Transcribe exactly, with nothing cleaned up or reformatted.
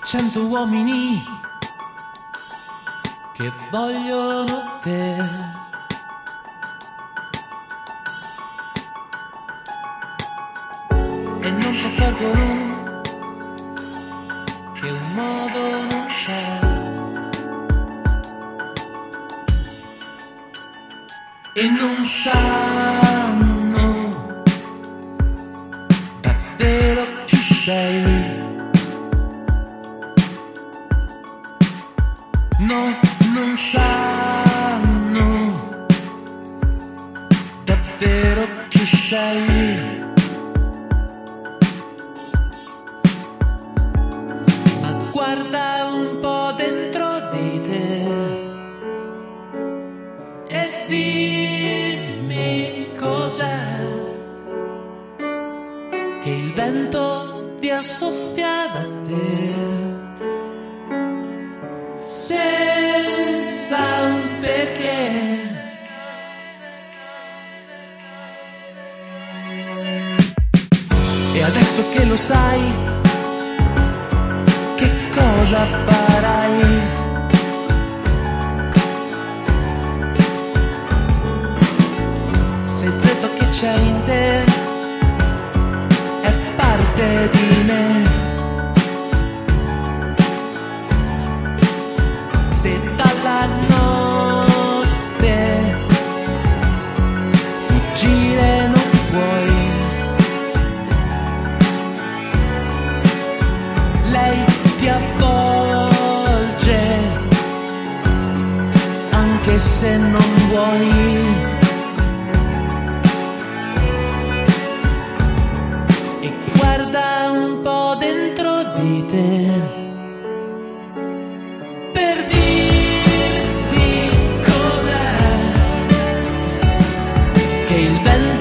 Cento uomini che vogliono te. E non si accorgono che un modo non c'è. E non sanno davvero chi sei. No, non sanno davvero chi sei. Ma guarda un po' dentro di te e dimmi cos'è che il vento vi assoffia da te. Senza un perché. E adesso che lo sai, che cosa farai? Se il freddo che c'è in te è parte di me. Se dalla notte fuggire non puoi, lei ti avvolge anche se non vuoi. E guarda un po' dentro di te che il vento